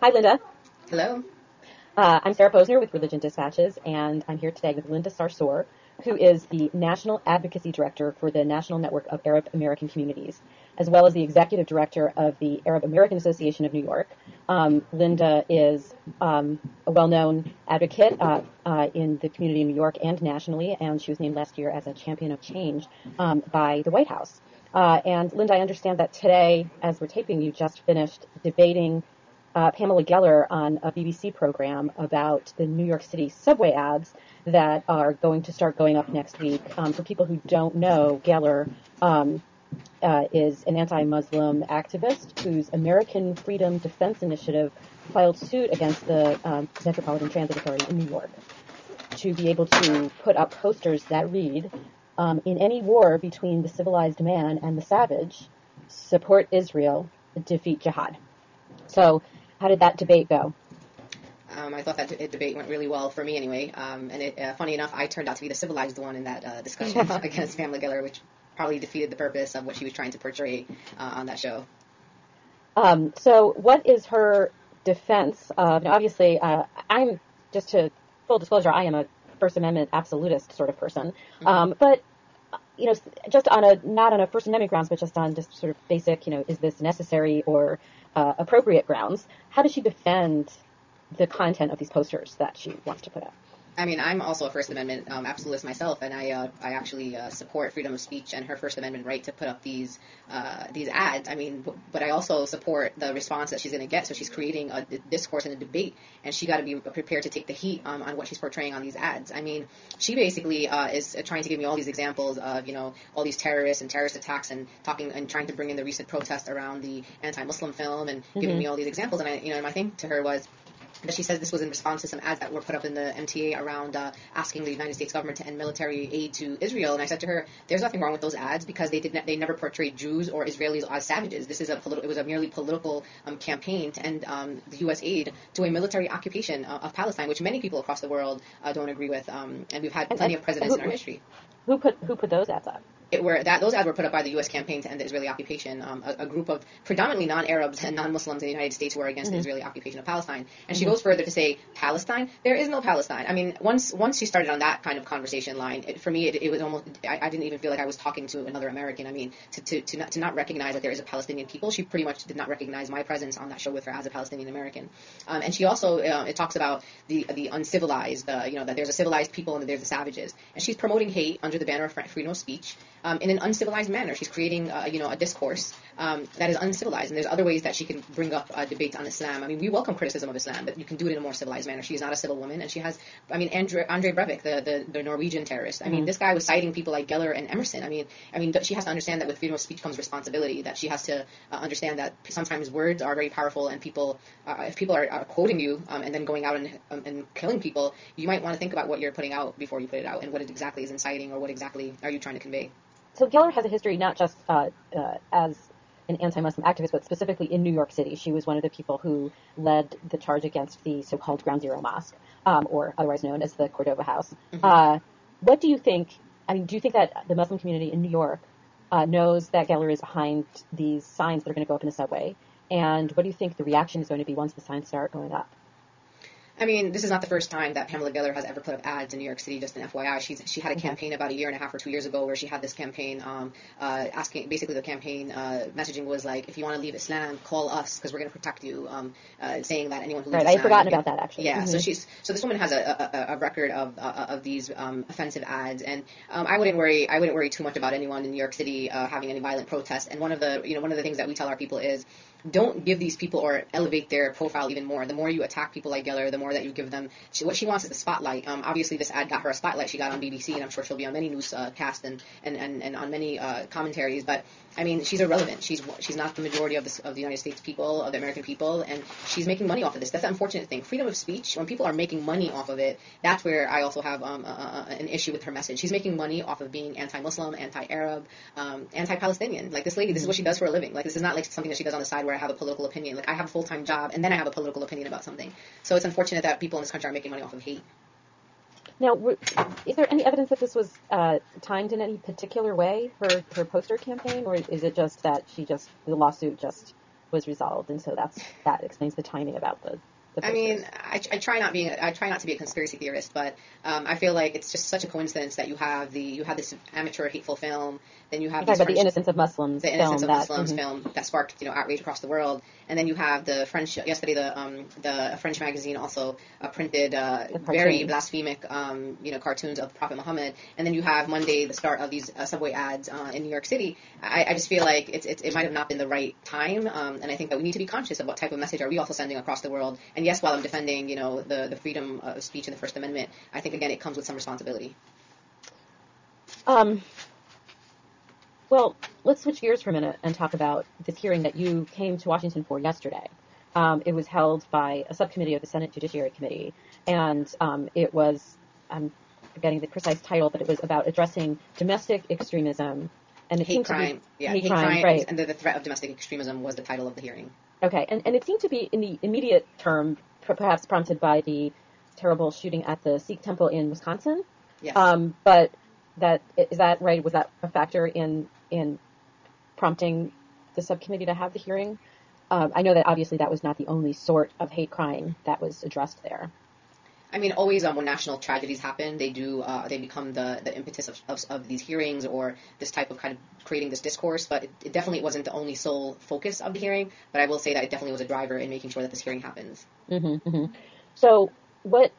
Hi, Linda. Hello. I'm Sarah Posner with Religion Dispatches, and I'm here today with Linda Sarsour, who is the National Advocacy Director for the National Network of Arab American Communities, as well as the Executive Director of the Arab American Association of New York. Linda is a well-known advocate in the community in New York and nationally, and she was named last year as a champion of change by the White House. And Linda, I understand that today, as we're taping, you just finished debating Pamela Geller on a BBC program about the New York City subway ads that are going to start going up next week. For people who don't know, Geller is an anti-Muslim activist whose American Freedom Defense Initiative filed suit against the Metropolitan Transit Authority in New York to be able to put up posters that read, in any war between the civilized man and the savage, support Israel, defeat jihad. So how did that debate go? I thought that debate went really well for me anyway. Funny enough, I turned out to be the civilized one in that discussion against Pamela Geller, which probably defeated the purpose of what she was trying to portray on that show. So what is her defense of, now obviously, I'm, just to full disclosure, I am a First Amendment absolutist sort of person. But just not on a First Amendment grounds, but just on just sort of basic, is this necessary or appropriate grounds, how does she defend the content of these posters that she wants to put up? I mean, I'm also a First Amendment absolutist myself, and I actually support freedom of speech and her First Amendment right to put up these ads. I mean, but I also support the response that she's going to get. So she's creating a discourse and a debate, and she got to be prepared to take the heat on what she's portraying on these ads. I mean, she basically is trying to give me all these examples of all these terrorists and terrorist attacks, and talking and trying to bring in the recent protests around the anti-Muslim film, and giving me all these examples. And and my thing to her was that she says this was in response to some ads that were put up in the MTA around asking the United States government to end military aid to Israel. And I said to her, there's nothing wrong with those ads because they never portrayed Jews or Israelis as savages. This is it was a merely political campaign to end the U.S. aid to a military occupation of Palestine, which many people across the world don't agree with. And we've had plenty of presidents in our history. Who put those ads up? Those ads were put up by the U.S. campaign to end the Israeli occupation, a group of predominantly non-Arabs and non-Muslims in the United States who are against the Israeli occupation of Palestine. And she goes further to say, Palestine? There is no Palestine. I mean, once she started on that kind of conversation line, for me, it was almost, I didn't even feel like I was talking to another American. I mean, to not recognize that there is a Palestinian people, she pretty much did not recognize my presence on that show with her as a Palestinian American. And she also, it talks about the uncivilized, that there's a civilized people and that there's the savages. And she's promoting hate under the banner of freedom of speech. In an uncivilized manner. She's creating, a discourse that is uncivilized. And there's other ways that she can bring up debates on Islam. I mean, we welcome criticism of Islam, but you can do it in a more civilized manner. She is not a civil woman, and she has, Andre Breivik, the Norwegian terrorist. I mean, this guy was citing people like Geller and Emerson. I mean, she has to understand that with freedom of speech comes responsibility. That she has to understand that sometimes words are very powerful, and if people are quoting you and then going out and killing people, you might want to think about what you're putting out before you put it out, and what it exactly is inciting, or what exactly are you trying to convey. So Geller has a history not just as an anti-Muslim activist, but specifically in New York City. She was one of the people who led the charge against the so-called Ground Zero Mosque, or otherwise known as the Cordova House. What do you think? I mean, do you think that the Muslim community in New York knows that Geller is behind these signs that are going to go up in the subway? And what do you think the reaction is going to be once the signs start going up? I mean, this is not the first time that Pamela Geller has ever put up ads in New York City, just an FYI. She had a campaign about a year and a half or 2 years ago where she had this campaign asking, basically the campaign messaging was like, if you want to leave Islam, call us because we're going to protect you, saying that anyone who leaves Islam... I'd forgotten about that, actually. Yeah, so this woman has a record of these offensive ads, and I wouldn't worry too much about anyone in New York City having any violent protests. And one of the things that we tell our people is, don't give these people or elevate their profile even more. The more you attack people like Geller, the more that you give them. What she wants is the spotlight. Obviously, this ad got her a spotlight. She got on BBC, and I'm sure she'll be on many newscasts and on many commentaries. But I mean, she's irrelevant. She's not the majority of the United States people, of the American people, and she's making money off of this. That's the unfortunate thing. Freedom of speech, when people are making money off of it, that's where I also have an issue with her message. She's making money off of being anti-Muslim, anti-Arab, anti-Palestinian. Like this lady, this is what she does for a living. Like this is not like something that she does on the side where I have a political opinion. Like I have a full-time job, and then I have a political opinion about something. So it's unfortunate that people in this country are making money off of hate. Now, is there any evidence that this was timed in any particular way, her poster campaign, or is it just that the lawsuit just was resolved, and so that explains the timing about the I mean, I try not to be a conspiracy theorist, but I feel like it's just such a coincidence that you have this amateur hateful film, then you have about the Innocence of Muslims, film that sparked outrage across the world, and then you have the French yesterday the French magazine also printed very blasphemic cartoons of Prophet Muhammad, and then you have Monday the start of these subway ads in New York City. I just feel like it might have not been the right time, and I think that we need to be conscious of what type of message are we also sending across the world. And yes, while I'm defending, the freedom of speech in the First Amendment, I think, again, it comes with some responsibility. Well, let's switch gears for a minute and talk about this hearing that you came to Washington for yesterday. It was held by a subcommittee of the Senate Judiciary Committee, and it was, I'm forgetting the precise title, but it was about addressing domestic extremism. And it hate crime. Hate crime, right. And the threat of domestic extremism was the title of the hearing. Okay, and it seemed to be in the immediate term, perhaps prompted by the terrible shooting at the Sikh temple in Wisconsin. Yes. But is that right? Was that a factor in prompting the subcommittee to have the hearing? I know that obviously that was not the only sort of hate crime that was addressed there. I mean, always when national tragedies happen, they become the impetus of these hearings or this type of kind of creating this discourse. But it definitely wasn't the only sole focus of the hearing. But I will say that it definitely was a driver in making sure that this hearing happens. Mm-hmm, mm-hmm. So what?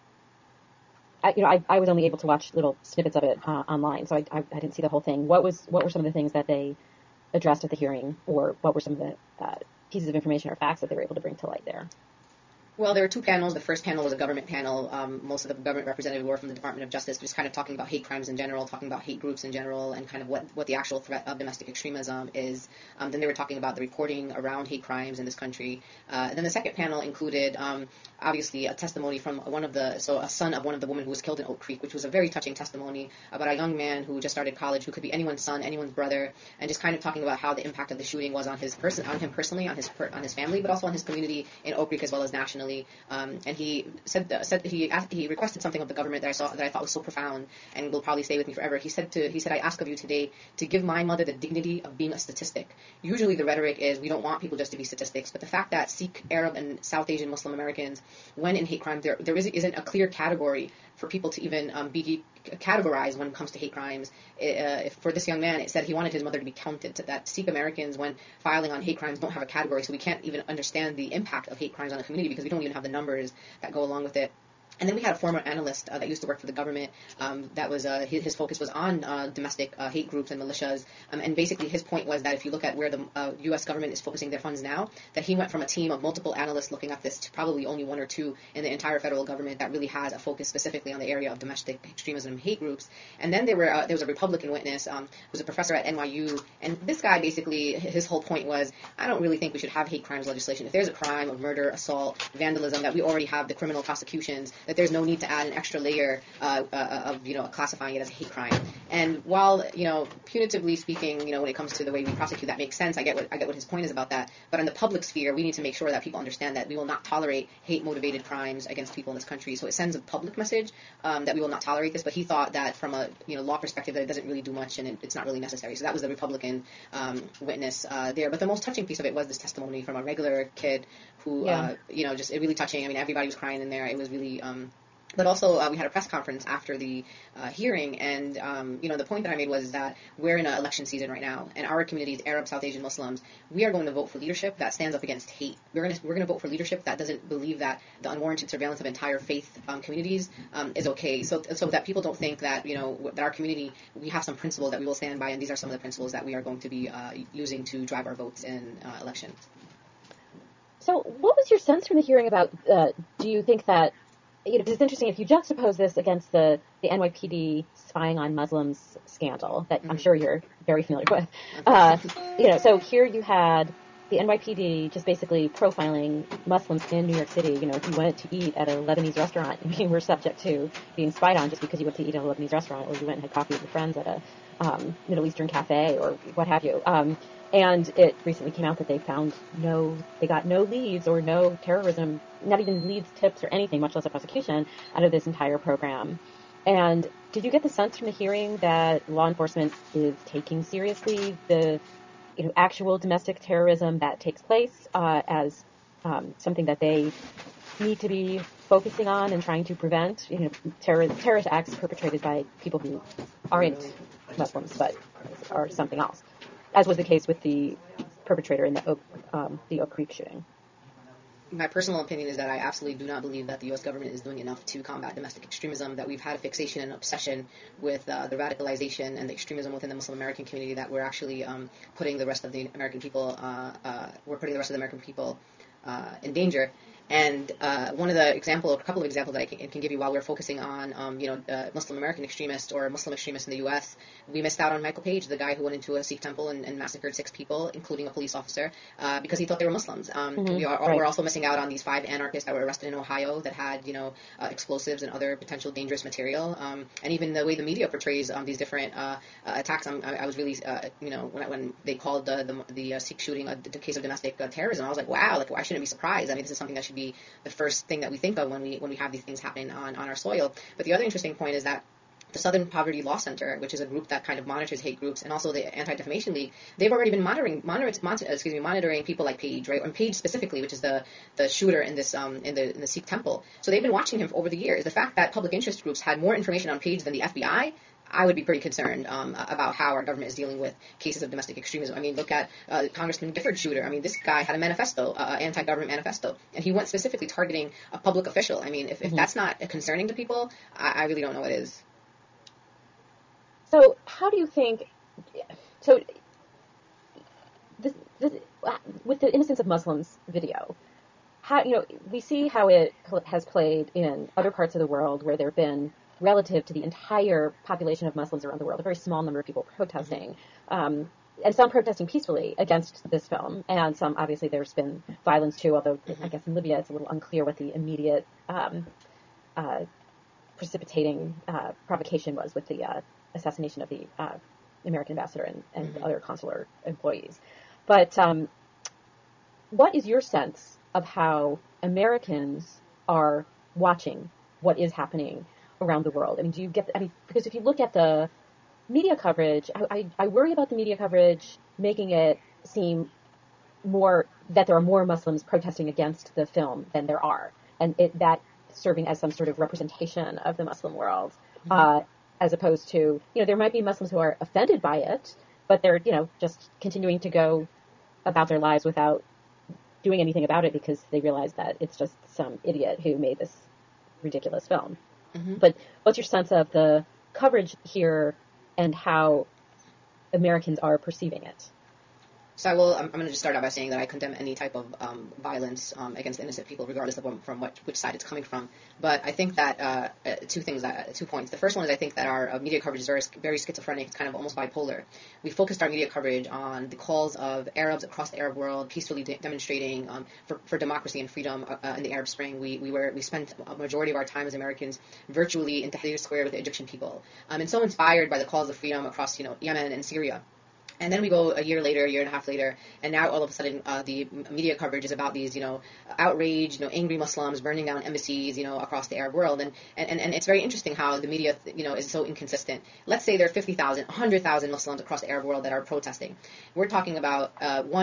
I was only able to watch little snippets of it online, so I didn't see the whole thing. What were some of the things that they addressed at the hearing, or what were some of the pieces of information or facts that they were able to bring to light there? Well, there were two panels. The first panel was a government panel. Most of the government representatives were from the Department of Justice, just kind of talking about hate crimes in general, talking about hate groups in general, and kind of what the actual threat of domestic extremism is. Then they were talking about the reporting around hate crimes in this country. Then the second panel included, obviously, a testimony from a son of one of the women who was killed in Oak Creek, which was a very touching testimony about a young man who just started college, who could be anyone's son, anyone's brother, and just kind of talking about how the impact of the shooting was on him personally, on his family, but also on his community in Oak Creek as well as nationally. And he said he requested something of the government that I thought was so profound and will probably stay with me forever. He said, I ask of you today to give my mother the dignity of being a statistic. Usually the rhetoric is we don't want people just to be statistics, but the fact that Sikh, Arab, and South Asian Muslim Americans, when in hate crime, there isn't a clear category for people to even be categorized when it comes to hate crimes. For this young man, it said he wanted his mother to be counted, that Sikh Americans, when filing on hate crimes, don't have a category, so we can't even understand the impact of hate crimes on the community because we don't even have the numbers that go along with it. And then we had a former analyst that used to work for the government. That was his focus was on domestic hate groups and militias. And basically his point was that if you look at where the U.S. government is focusing their funds now, that he went from a team of multiple analysts looking at this to probably only one or two in the entire federal government that really has a focus specifically on the area of domestic extremism and hate groups. And then there was a Republican witness who was a professor at NYU. And this guy basically, his whole point was, I don't really think we should have hate crimes legislation. If there's a crime of murder, assault, vandalism, that we already have the criminal prosecutions, that there's no need to add an extra layer of classifying it as a hate crime. And while punitively speaking, when it comes to the way we prosecute, that makes sense. I get what his point is about that. But in the public sphere, we need to make sure that people understand that we will not tolerate hate-motivated crimes against people in this country. So it sends a public message that we will not tolerate this. But he thought that from a law perspective, that it doesn't really do much and it's not really necessary. So that was the Republican witness there. But the most touching piece of it was this testimony from a regular kid who, just really touching. I mean, everybody was crying in there. It was really. But also, we had a press conference after the hearing, and the point that I made was that we're in an election season right now, and our communities, Arab, South Asian Muslims, we are going to vote for leadership that stands up against hate. We're going to vote for leadership that doesn't believe that the unwarranted surveillance of entire faith communities is okay. So that people don't think that that our community, we have some principles that we will stand by, and these are some of the principles that we are going to be using to drive our votes in elections. So, what was your sense from the hearing about? Do you think that? Because it's interesting, if you juxtapose this against the NYPD spying on Muslims scandal that I'm sure you're very familiar with, so here you had the NYPD just basically profiling Muslims in New York City. If you went to eat at a Lebanese restaurant, you were subject to being spied on just because you went to eat at a Lebanese restaurant, or you went and had coffee with your friends at a Middle Eastern cafe, or what have you. And it recently came out that they got no leads or no terrorism, not even leads, tips, or anything, much less a prosecution, out of this entire program. And did you get the sense from the hearing that law enforcement is taking seriously the actual domestic terrorism that takes place as something that they need to be focusing on and trying to prevent, terrorist acts perpetrated by people who aren't Muslims but are something else, as was the case with the perpetrator in the Oak Creek shooting. My personal opinion is that I absolutely do not believe that the U.S. government is doing enough to combat domestic extremism, that we've had a fixation and obsession with the radicalization and the extremism within the Muslim American community, that we're actually putting the rest of the American people, in danger. And a couple of examples that I can give you while we're focusing on, Muslim American extremists or Muslim extremists in the U.S., we missed out on Michael Page, the guy who went into a Sikh temple and massacred 6 people, including a police officer, because he thought they were Muslims. We're also missing out on these 5 anarchists that were arrested in Ohio that had, explosives and other potential dangerous material. And even the way the media portrays these different attacks, I was really, when they called the Sikh shooting the case of domestic terrorism, I was like, wow, like, why shouldn't it be surprised? I mean, this is something that should be the first thing that we think of when we have these things happening on our soil. But the other interesting point is that the Southern Poverty Law Center, which is a group that kind of monitors hate groups, and also the Anti-Defamation League, they've already been monitoring people like Page, right? And Page specifically, which is the shooter in this in the Sikh temple. So they've been watching him over the years. The fact that public interest groups had more information on Page than the FBI, I would be pretty concerned about how our government is dealing with cases of domestic extremism. I mean, look at Congressman Gifford shooter. I mean, this guy had a manifesto, anti-government manifesto, and he went specifically targeting a public official. I mean, if that's not concerning to people, I really don't know what is. So how do you think, this, with the Innocence of Muslims video, how, we see how it has played in other parts of the world where there have been, relative to the entire population of Muslims around the world, a very small number of people protesting, and some protesting peacefully against this film, and some, obviously, there's been violence too, although I guess in Libya it's a little unclear what the immediate precipitating provocation was with the assassination of the American ambassador and other consular employees. But what is your sense of how Americans are watching what is happening around the world? I mean, because if you look at the media coverage, I worry about the media coverage making it seem more that there are more Muslims protesting against the film than there are, and that serving as some sort of representation of the Muslim world, as opposed to, there might be Muslims who are offended by it, but they're, just continuing to go about their lives without doing anything about it because they realize that it's just some idiot who made this ridiculous film. But what's your sense of the coverage here and how Americans are perceiving it? So I'm going to just start out by saying that I condemn any type of violence against innocent people, regardless of which side it's coming from. But I think that 2 points. The first one is I think that our media coverage is very schizophrenic. It's kind of almost bipolar. We focused our media coverage on the calls of Arabs across the Arab world peacefully demonstrating for democracy and freedom in the Arab Spring. We spent a majority of our time as Americans virtually in Tahrir Square with the Egyptian people, and so inspired by the calls of freedom across Yemen and Syria. And then we go a year and a half later, and now all of a sudden the media coverage is about these, outraged, angry Muslims burning down embassies, across the Arab world. And it's very interesting how the media, is so inconsistent. Let's say there are 50,000, 100,000 Muslims across the Arab world that are protesting. We're talking about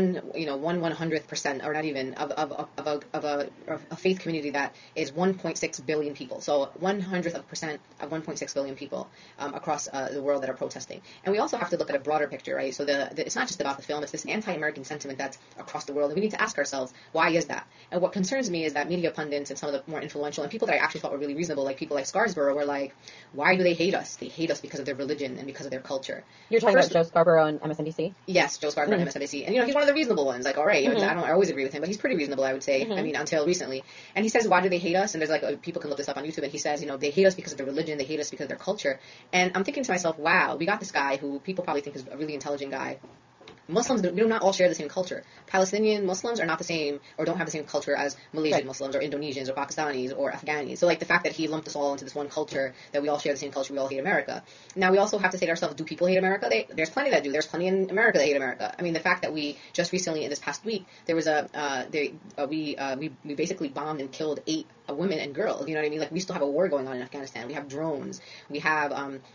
1/100%, or not even, of a faith community that is 1.6 billion people. So 1/100% of 1.6 billion people across the world that are protesting. And we also have to look at a broader picture, right? So it's not just about the film, it's this anti-American sentiment that's across the world, and we need to ask ourselves, why is that? And what concerns me is that media pundits and some of the more influential, and people that I actually thought were really reasonable, like people like Scarborough, were like, why do they hate us? They hate us because of their religion and because of their culture. You're talking about Joe Scarborough on MSNBC? Yes, Joe Scarborough on MSNBC. And, he's one of the reasonable ones. Like, all right, I always agree with him, but he's pretty reasonable, I would say. I mean, until recently. And he says, why do they hate us? And there's people can look this up on YouTube, and he says, they hate us because of their religion, they hate us because of their culture. And I'm thinking to myself, wow, we got this guy who people probably think is a really intelligent guy. Muslims do not all share the same culture. Palestinian Muslims are not the same, or don't have the same culture as Malaysian Muslims, or Indonesians, or Pakistanis, or Afghanis. So, the fact that he lumped us all into this one culture, that we all share the same culture, we all hate America. Now, we also have to say to ourselves, do people hate America? There's plenty that do. There's plenty in America that hate America. I mean, the fact that we just recently, in this past week, there was we basically bombed and killed 8 women and girls. You know what I mean? Like, we still have a war going on in Afghanistan. We have drones. We have,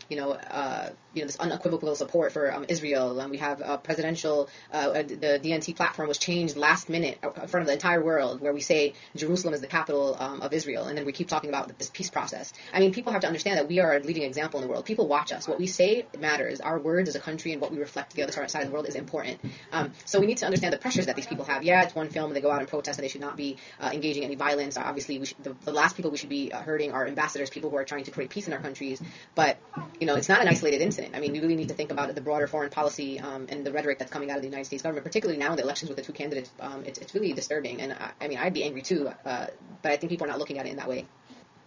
this unequivocal support for Israel. And we have presidential, the DNT platform was changed last minute in front of the entire world, where we say Jerusalem is the capital of Israel. And then we keep talking about this peace process. I mean, people have to understand that we are a leading example in the world. People watch us. What we say matters. Our words as a country and what we reflect to the other side of the world is important. So we need to understand the pressures that these people have. Yeah, it's one film and they go out and protest and they should not be engaging in any violence. Obviously, the last people we should be hurting are ambassadors, people who are trying to create peace in our countries. But, it's not an isolated incident. I mean, we really need to think about the broader foreign policy and the rhetoric that's coming out of the United States government, particularly now in the elections with the two candidates. It's really disturbing. And, I'd be angry too, but I think people are not looking at it in that way.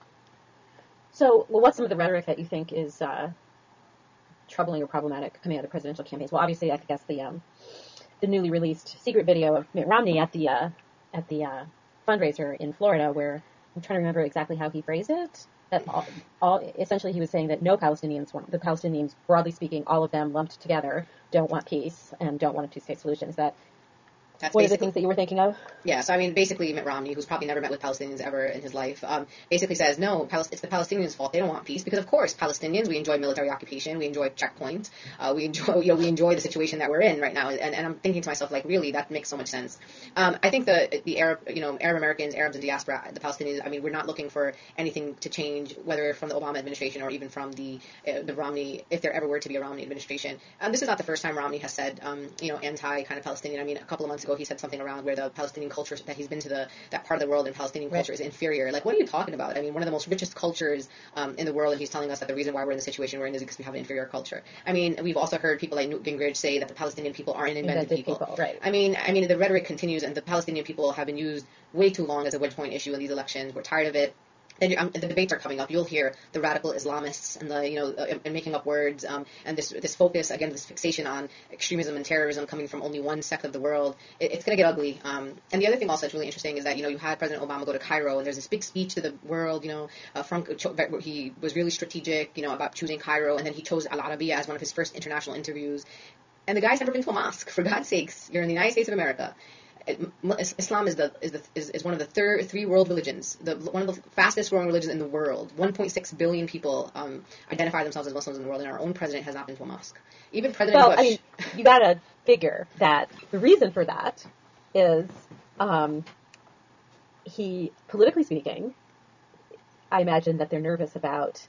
So, what's some of the rhetoric that you think is troubling or problematic coming out of the presidential campaigns? Well, obviously, I guess the newly released secret video of Mitt Romney at the fundraiser in Florida, where I'm trying to remember exactly how he phrased it. That all essentially he was saying that the Palestinians, broadly speaking, all of them lumped together, don't want peace and don't want a two-state solution. Is that one of the things that you were thinking of? Yeah, so basically Mitt Romney, who's probably never met with Palestinians ever in his life, basically says, no, it's the Palestinians' fault. They don't want peace because, of course, Palestinians, we enjoy military occupation, we enjoy checkpoints, we enjoy the situation that we're in right now. And I'm thinking to myself, like, really, that makes so much sense. I think the Arab Americans, Arabs in diaspora, the Palestinians, we're not looking for anything to change, whether from the Obama administration or even from the Romney, if there ever were to be a Romney administration. This is not the first time Romney has said, anti kind of Palestinian. A couple of months ago, he said something around where the Palestinian culture, that he's been to that part of the world, and Palestinian culture is inferior. Like, what are you talking about? One of the most richest cultures in the world, and he's telling us that the reason why we're in the situation we're in is because we have an inferior culture. We've also heard people like Newt Gingrich say that the Palestinian people aren't inventive people. Right. The rhetoric continues, and the Palestinian people have been used way too long as a wedge point issue in these elections. We're tired of it. And the debates are coming up. You'll hear the radical Islamists and and making up words, and this focus, again, this fixation on extremism and terrorism coming from only one sect of the world. It's going to get ugly. And the other thing also that's really interesting is that, you had President Obama go to Cairo, and there's this big speech to the world, where he was really strategic, about choosing Cairo, and then he chose Al Arabiya as one of his first international interviews. And the guy's never been to a mosque. For God's sakes, you're in the United States of America. Islam is one of the three world religions, one of the fastest growing religions in the world. 1.6 billion people identify themselves as Muslims in the world, and our own president has not been to a mosque. Even President Bush. You gotta figure that the reason for that is he, politically speaking, I imagine that they're nervous about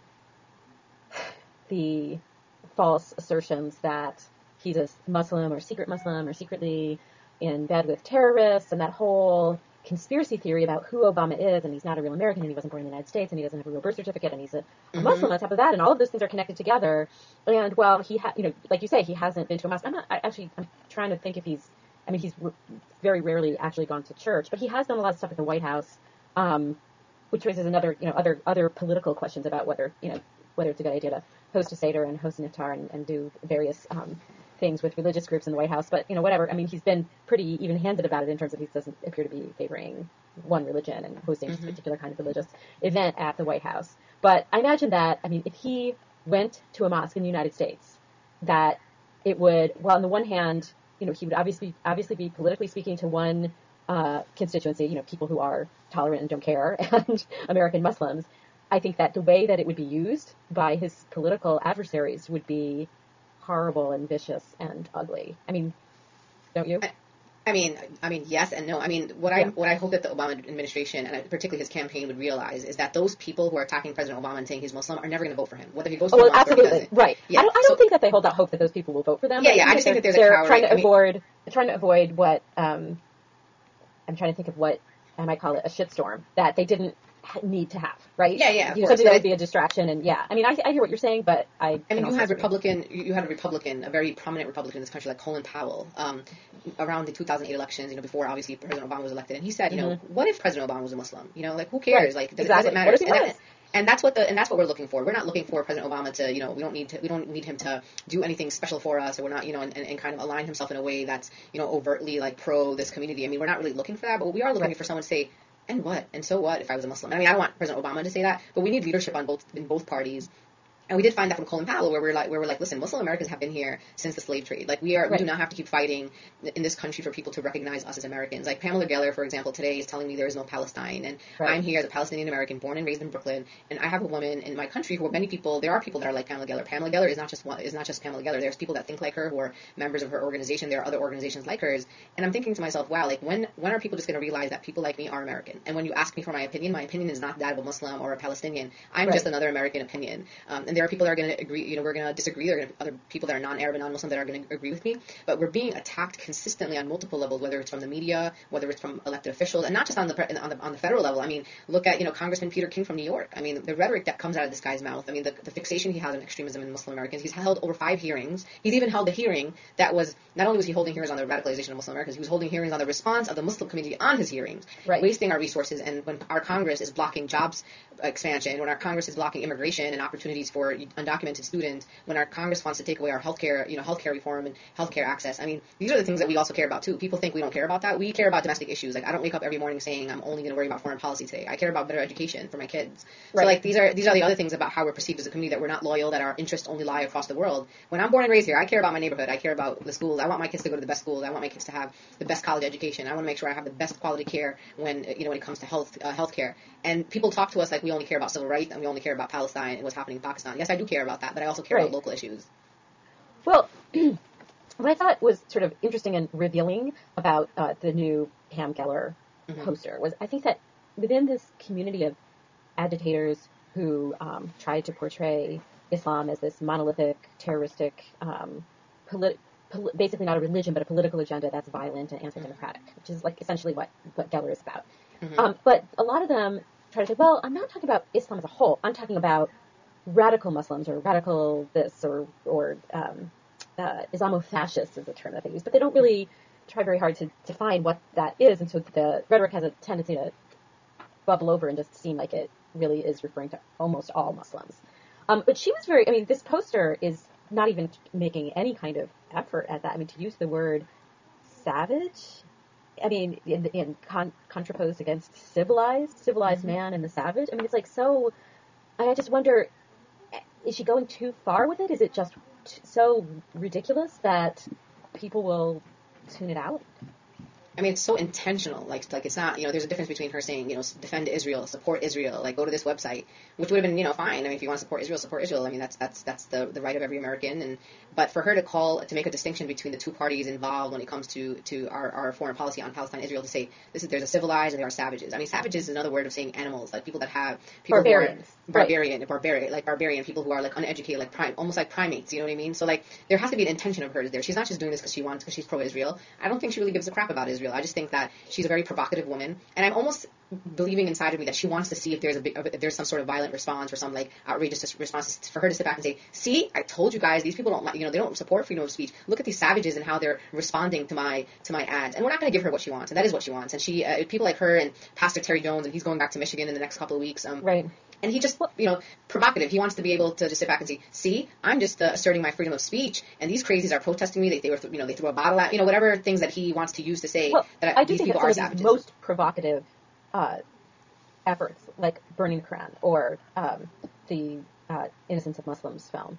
the false assertions that he's a Muslim or secretly in bed with terrorists, and that whole conspiracy theory about who Obama is, and he's not a real American, and he wasn't born in the United States, and he doesn't have a real birth certificate, and he's a Muslim on top of that, and all of those things are connected together. And while he like you say, he hasn't been to a mosque. I'm trying to think if he's very rarely actually gone to church, but he has done a lot of stuff at the White House, which raises another, other political questions about whether it's a good idea to host a Seder and host an Iftar and do various things with religious groups in the White House, but whatever. He's been pretty even-handed about it in terms of he doesn't appear to be favoring one religion and hosting a particular kind of religious event at the White House. But I imagine that if he went to a mosque in the United States, that it would, well, on the one hand, he would obviously be politically speaking to one constituency, people who are tolerant and don't care, and American Muslims. I think that the way that it would be used by his political adversaries would be horrible and vicious and ugly. Don't you? Yes and no. What I hope that the Obama administration, and particularly his campaign, would realize is that those people who are attacking President Obama and saying he's Muslim are never going to vote for him, whether he goes to a mosque absolutely. or doesn't. Right. Yeah. I don't think that they hold out hope that those people will vote for them. Yeah. I just think that there's a coward. Trying to avoid what I'm trying to think of what I might call it a shitstorm that they didn't need to have, right? Yeah. Something that would be a distraction, and I hear what you're saying, but you had a very prominent Republican in this country like Colin Powell, around the 2008 elections, before obviously President Obama was elected, and he said, what if President Obama was a Muslim? Who cares? Right. Does it matter? And that's what we're looking for. We're not looking for President Obama to, we don't need him to do anything special for us, or we're not, and kind of align himself in a way that's, overtly like pro this community. We're not really looking for that, but we are looking for someone to say, and what? And so what if I was a Muslim? I don't want President Obama to say that, but we need leadership in both parties And we did find that from Colin Powell, where we're like, listen, Muslim Americans have been here since the slave trade. Like, we do not have to keep fighting in this country for people to recognize us as Americans. Like, Pamela Geller, for example, today is telling me there is no Palestine, and I'm here as a Palestinian American, born and raised in Brooklyn, and I have a woman in my country who there are people that are like Pamela Geller. Pamela Geller is not just Pamela Geller. There's people that think like her, who are members of her organization. There are other organizations like hers, and I'm thinking to myself, wow, like, when are people just going to realize that people like me are American? And when you ask me for my opinion is not that of a Muslim or a Palestinian. I'm just another American opinion. And there are people that are going to agree, we're going to disagree. There are going to be other people that are non-Arab and non-Muslim that are going to agree with me. But we're being attacked consistently on multiple levels, whether it's from the media, whether it's from elected officials, and not just on the federal level. I mean, look at, Congressman Peter King from New York. I mean, the rhetoric that comes out of this guy's mouth. I mean, the fixation he has on extremism in Muslim Americans. He's held over 5 hearings. He's even held a hearing that was, not only was he holding hearings on the radicalization of Muslim Americans, he was holding hearings on the response of the Muslim community on his hearings, wasting our resources. And when our Congress is blocking jobs expansion, when our Congress is blocking immigration and opportunities for undocumented students, when our Congress wants to take away our healthcare reform and healthcare access. I mean, these are the things that we also care about too. People think we don't care about that. We care about domestic issues. Like, I don't wake up every morning saying I'm only going to worry about foreign policy today. I care about better education for my kids. So like, these are the other things about how we're perceived as a community, that we're not loyal, that our interests only lie across the world. When I'm born and raised here, I care about my neighborhood. I care about the schools. I want my kids to go to the best schools. I want my kids to have the best college education. I want to make sure I have the best quality care when it comes to healthcare. And people talk to us like we only care about civil rights and we only care about Palestine and what's happening in Pakistan. Yes, I do care about that, but I also care about local issues. Well, what I thought was sort of interesting and revealing about the new Pam Geller poster was, I think that within this community of agitators who tried to portray Islam as this monolithic, terroristic, basically not a religion, but a political agenda that's violent and anti-democratic, which is like essentially what Geller is about. But a lot of them try to say, well, I'm not talking about Islam as a whole. I'm talking about radical Muslims or radical this or Islamofascist is the term that they use. But they don't really try very hard to define what that is. And so the rhetoric has a tendency to bubble over and just seem like it really is referring to almost all Muslims. But she was this poster is not even making any kind of effort at that. I mean, to use the word savage, I mean, in contraposed against civilized man and the savage. I mean, it's like so, I just wonder, is she going too far with it? Is it just so ridiculous that people will tune it out? I mean, it's so intentional. Like it's not, there's a difference between her saying, defend Israel, support Israel, like go to this website, which would have been, fine. I mean, if you want to support Israel. I mean, that's the right of every American. But for her to make a distinction between the two parties involved when it comes to our foreign policy on Palestine, Israel, to say there's a civilized and there are savages. I mean, savages is another word of saying animals, like people barbarians, barbarian people who are like uneducated, like almost like primates. You know what I mean? So like, there has to be an intention of hers there. She's not just doing this because she's pro-Israel. I don't think she really gives a crap about Israel. I just think that she's a very provocative woman, and I'm almost believing inside of me that she wants to see if there's some sort of violent response or some like outrageous response for her to sit back and say, "See, I told you guys, these people don't they don't support freedom of speech. Look at these savages and how they're responding to my ads." And we're not going to give her what she wants, and that is what she wants. And she people like her and Pastor Terry Jones, and he's going back to Michigan in the next couple of weeks. And he just, provocative. He wants to be able to just sit back and say, "See, I'm just asserting my freedom of speech, and these crazies are protesting me. They threw a bottle at, whatever things that he wants to use to say that I these people are savages." Most provocative efforts, like burning the Quran or the Innocence of Muslims film,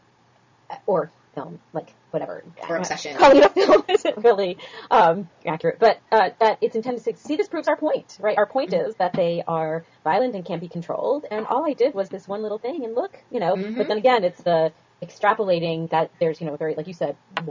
or film, like whatever. Or Obsession. Calling it a film isn't really accurate, but that it's intended to see, this proves our point, right? Our point is that they are violent and can't be controlled, and all I did was this one little thing, and look, but then again, it's the extrapolating that there's, very, like you said,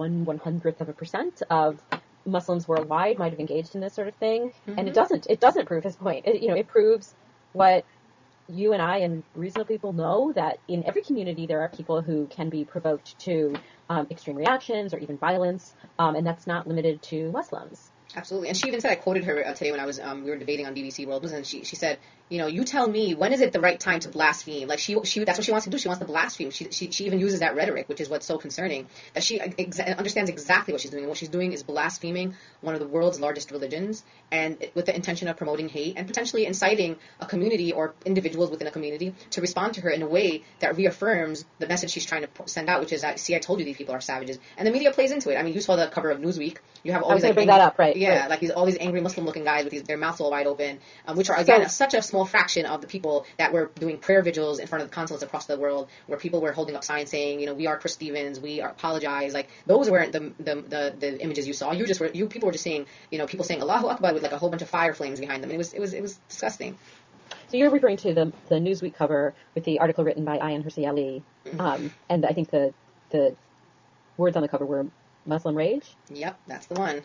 1/100% of Muslims worldwide might have engaged in this sort of thing, and it doesn't prove his point. It proves what you and I and reasonable people know, that in every community there are people who can be provoked to extreme reactions or even violence, and that's not limited to Muslims. Absolutely. And she even said, I quoted her today when I was, we were debating on BBC World News, and she said, you tell me, when is it the right time to blaspheme? Like, she that's what she wants to do. She wants to blaspheme. She even uses that rhetoric, which is what's so concerning, that she understands exactly what she's doing. And what she's doing is blaspheming one of the world's largest religions, and with the intention of promoting hate and potentially inciting a community or individuals within a community to respond to her in a way that reaffirms the message she's trying to send out, which is that, see, I told you these people are savages. And the media plays into it. I mean, you saw the cover of Newsweek. You have always bring that up, right? Yeah, right. like all these angry Muslim-looking guys with their mouths all wide open, which are, again, such a small fraction of the people that were doing prayer vigils in front of the consulates across the world, where people were holding up signs saying, we are Chris Stevens, apologize. Like, those weren't the images you saw. People were just seeing, people saying Allahu Akbar with like a whole bunch of fire flames behind them. It was disgusting. So you're referring to the Newsweek cover with the article written by Ayan Hirsi Ali, and I think the words on the cover were Muslim rage. Yep, that's the one.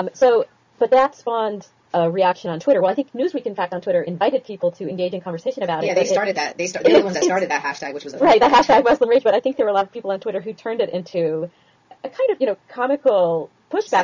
But that spawned a reaction on Twitter. Well, I think Newsweek, in fact, on Twitter invited people to engage in conversation about it. Yeah, they started that. They're the ones that started that hashtag, which was right. The hashtag Muslim rage. But I think there were a lot of people on Twitter who turned it into a kind of comical pushback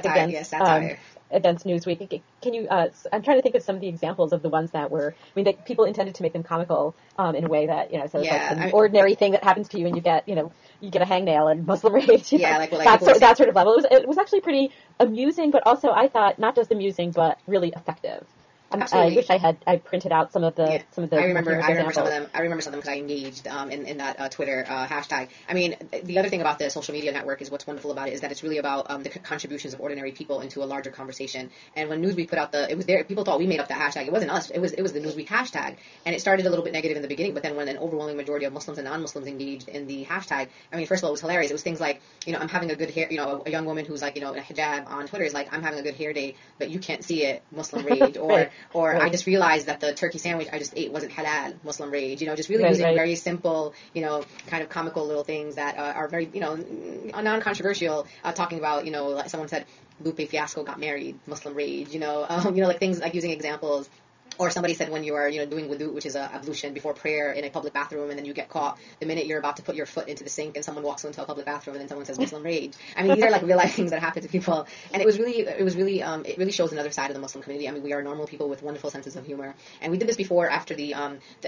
against Newsweek. Can you? I'm trying to think of some of the examples of the ones that were. I mean, people intended to make them comical in a way that so it's like an ordinary thing that happens to you, and you get a hangnail and Muslim rage. That sort of level. It was actually pretty amusing, but also I thought not just amusing, but really effective. I wish I printed out some of the. I remember some of them. I remember some of them because I engaged in that Twitter hashtag. I mean, the other thing about the social media network is what's wonderful about it is that it's really about the contributions of ordinary people into a larger conversation. And when Newsweek put out it was there. People thought we made up the hashtag. It wasn't us. It was the Newsweek hashtag. And it started a little bit negative in the beginning, but then when an overwhelming majority of Muslims and non-Muslims engaged in the hashtag, I mean, first of all, it was hilarious. It was things like, I'm having a good hair. A young woman who's like, in a hijab on Twitter is like, I'm having a good hair day, but you can't see it. Muslim rage. Or I just realized that the turkey sandwich I just ate wasn't halal, Muslim rage. Just really using very simple, kind of comical little things that are very, non-controversial. Talking about, like someone said, Lupe Fiasco got married, Muslim rage. Like things like using examples. Or somebody said when you are, doing wudu, which is a ablution before prayer in a public bathroom, and then you get caught the minute you're about to put your foot into the sink, and someone walks into a public bathroom, and then someone says Muslim rage. I mean, these are like real life things that happen to people, and it really shows another side of the Muslim community. I mean, we are normal people with wonderful senses of humor, and we did this before after the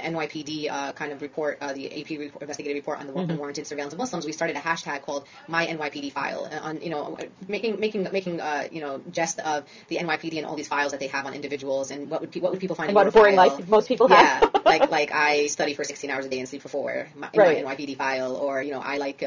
NYPD kind of report, the AP report, investigative report on the unwarranted surveillance of Muslims. We started a hashtag called My NYPD File, on making jest of the NYPD and all these files that they have on individuals, and what would people find? And what a boring life most people have. Yeah, like I study for 16 hours a day and sleep for 4 in my NYPD file, or I like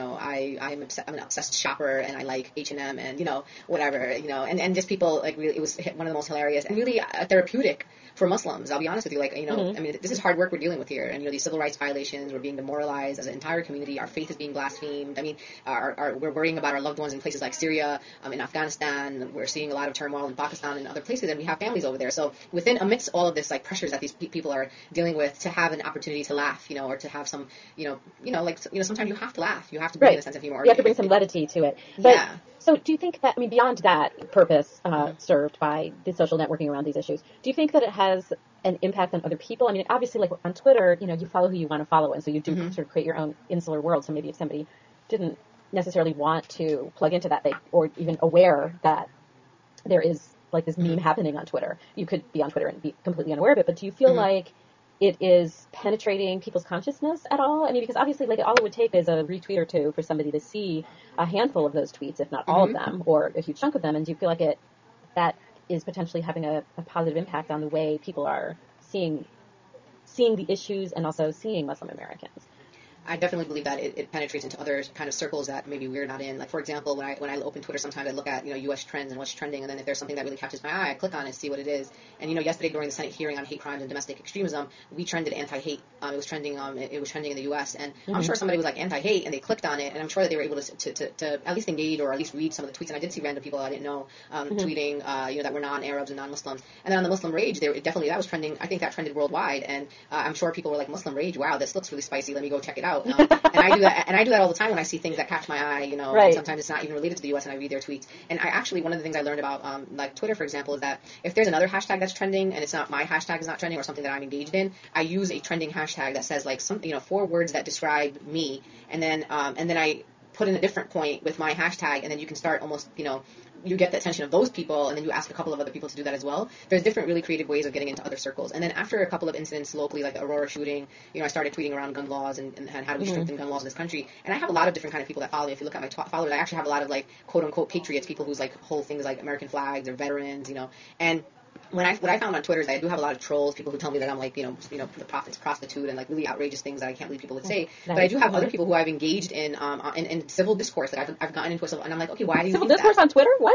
I'm an obsessed shopper and I like H&M and whatever, and just people like really, it was one of the most hilarious and really therapeutic for Muslims. I'll be honest with you, I mean, this is hard work we're dealing with here, and these civil rights violations, we're being demoralized as an entire community. Our faith is being blasphemed. I mean, we're worrying about our loved ones in places like Syria, in Afghanistan. We're seeing a lot of turmoil in Pakistan and other places, and we have families over there. So amidst all of this pressures that these people are dealing with, to have an opportunity to laugh, or to have some, sometimes you have to laugh. You have to bring in a sense of humor. You have to bring some levity to it. But, so do you think that, beyond that purpose served by the social networking around these issues, do you think that it has an impact on other people? I mean, obviously, like on Twitter, you follow who you want to follow, and so you do sort of create your own insular world. So maybe if somebody didn't necessarily want to plug into that, or even aware that there is like this meme happening on Twitter, you could be on Twitter and be completely unaware of it. But do you feel like it is penetrating people's consciousness at all? I mean, because obviously, like, all it would take is a retweet or two for somebody to see a handful of those tweets, if not all of them, or a huge chunk of them. And do you feel like that is potentially having a positive impact on the way people are seeing the issues and also seeing Muslim Americans? I definitely believe that it penetrates into other kind of circles that maybe we're not in. Like, for example, when I open Twitter, sometimes I look at, U.S. trends and what's trending, and then if there's something that really catches my eye, I click on it and see what it is. And, yesterday during the Senate hearing on hate crimes and domestic extremism, we trended anti-hate. It was trending in the U.S. And I'm sure somebody was like anti-hate, and they clicked on it, and I'm sure that they were able to at least engage or at least read some of the tweets. And I did see random people I didn't know tweeting, that were non-Arabs and non-Muslims. And then on the Muslim rage, definitely that was trending. I think that trended worldwide, and I'm sure people were like, Muslim rage, wow, this looks really spicy. Let me go check it out. And I do that all the time when I see things that catch my eye, and sometimes it's not even related to the U.S. and I read their tweets. And I actually, one of the things I learned about, like Twitter, for example, is that if there's another hashtag that's trending and it's not, my hashtag is not trending or something that I'm engaged in, I use a trending hashtag that says like some, 4 words that describe me, and then I put in a different point with my hashtag, and then you can start almost, you get the attention of those people, and then you ask a couple of other people to do that as well. There's different really creative ways of getting into other circles. And then after a couple of incidents locally, like the Aurora shooting, I started tweeting around gun laws and how do we strengthen gun laws in this country. And I have a lot of different kind of people that follow me. If you look at my followers, I actually have a lot of like quote unquote patriots, people whose like whole things like American flags or veterans, and what I found on Twitter is that I do have a lot of trolls, people who tell me that I'm like, the prophet's prostitute and like really outrageous things that I can't believe people would say. But I do have other people who I've engaged in civil discourse that I've gotten into and I'm like, okay, why do you civil discourse on Twitter? What?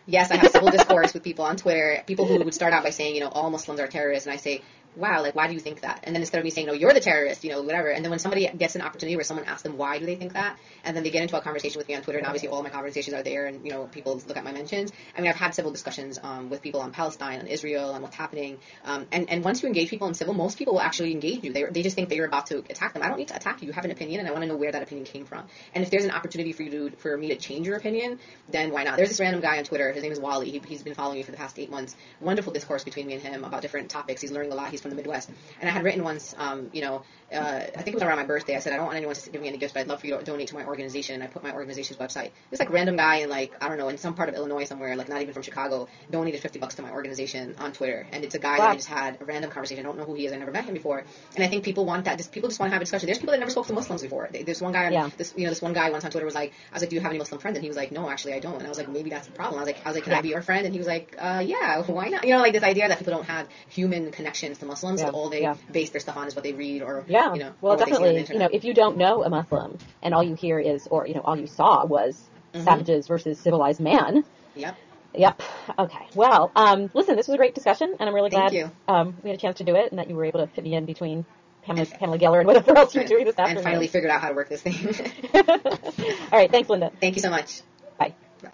Yes, I have civil discourse with people on Twitter, people who would start out by saying, all Muslims are terrorists, and I say, wow, like, why do you think that? And then instead of me saying, no, you're the terrorist, whatever. And then when somebody gets an opportunity where someone asks them, why do they think that? And then they get into a conversation with me on Twitter, and obviously all my conversations are there, and, people look at my mentions. I mean, I've had civil discussions with people on Palestine, on Israel, on what's happening. And once you engage people in civil, most people will actually engage you. They just think that you're about to attack them. I don't need to attack you. You have an opinion, and I want to know where that opinion came from. And if there's an opportunity for me to change your opinion, then why not? There's this random guy on Twitter. His name is Wally. He's been following me for the past 8 months. Wonderful discourse between me and him about different topics. He's learning a lot. He's from the Midwest. And I had written once, I think it was around my birthday. I said, I don't want anyone to give me any gifts, but I'd love for you to donate to my organization. And I put my organization's website. This random guy in I don't know, in some part of Illinois somewhere, not even from Chicago, donated $50 to my organization on Twitter. And it's a guy that I just had a random conversation. I don't know who he is. I never met him before. And I think people want that. People just want to have a discussion. There's people that never spoke to Muslims before. There's one guy, this one guy once on Twitter was like, I was like, do you have any Muslim friends? And he was like, no, actually I don't. And I was like, maybe that's the problem. I was like, can I be your friend? And he was like, yeah, why not? This idea that people don't have human connections to Muslims. So all they base their stuff on is what they read or, well, definitely, if you don't know a Muslim and all you hear is, or, all you saw was savages versus civilized man. Yep. Okay. Well, listen, this was a great discussion, and I'm really glad we had a chance to do it and that you were able to fit me in between Pamela Geller and whatever else you're doing this afternoon. And finally figured out how to work this thing. All right. Thanks, Linda. Thank you so much. Bye.